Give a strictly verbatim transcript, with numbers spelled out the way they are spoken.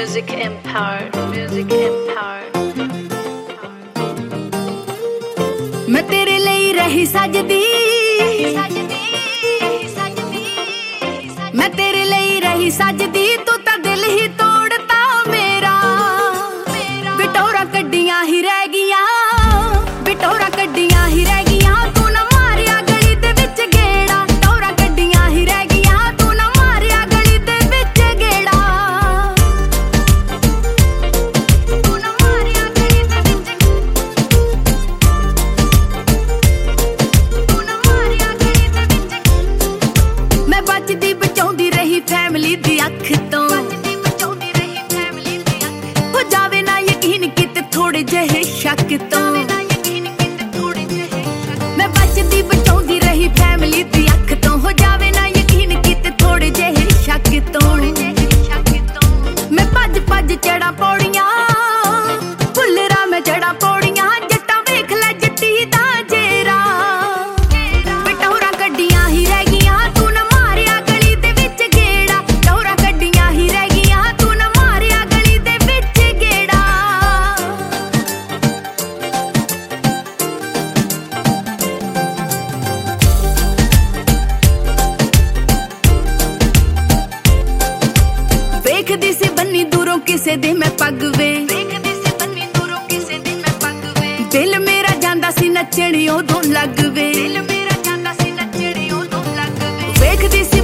Music empowered, music empowered. मैं तेरे लिए रही सजदी, मैं तेरे लिए रही सजदी, तू ता दिल ही तोड़ता मेरा। बिटोरा कड्डियां ही रह गियां, बिटोरा कड्डियां ही रह गियां, तू ना मारिया गली दे विच गेड़ा। बिटोरा कड्डियां ही रह गियां, तू ना मारिया गली दे विच गेड़ा। तू ना मारिया गली दे विच, तू ना मारिया गली दे विच। मैं बचदी बचाउंदी रही फैमिली दी अख तो, बचदी बचाउंदी रही फैमिली दी अख। हो जावे ना यकीन किते थोड़े जेहे शक तो, मैं बचदी बचाउंदी रही फैमिली दी अख तो। हो जावे ना यकीन किते थोड़े जेहे शक तो। मैं भज भज चढ़ा पौड़ियां, फुल्लरा मैं चढ़ा पौड़ियां, जट्टा वेख लै जट्टी दा जेरा। बिटोरा कड्डियां ही रह गियां, तू ना मारिया गली दे विच गेड़ा। बिटोरा कड्डियां ही रह गियां, तू ना मारिया गली दे विच गेड़ा। ਵੇਖਦੀ ਸੀ ਬੰਨੀ ਦੂਰੋਂ ਕਿਸੇ ਦੇ ਮੈਂ ਪੱਗ ਵੇ, ਵੇਖਦੀ ਸੀ ਬੰਨੀ ਦੂਰੋਂ ਕਿਸੇ ਦੇ ਮੈਂ ਪੱਗ ਵੇ। ਦਿਲ ਮੇਰਾ ਜਾਂਦਾ ਸੀ ਨੱਚਣੀ ਉਦੋਂ ਲੱਗ ਵੇ, ਦਿਲ ਮੇਰਾ ਜਾਂਦਾ ਸੀ ਨੱਚਣੀ ਉਦੋਂ ਲੱਗ ਵੇ। ਵੇਖਦੀ ਸੀ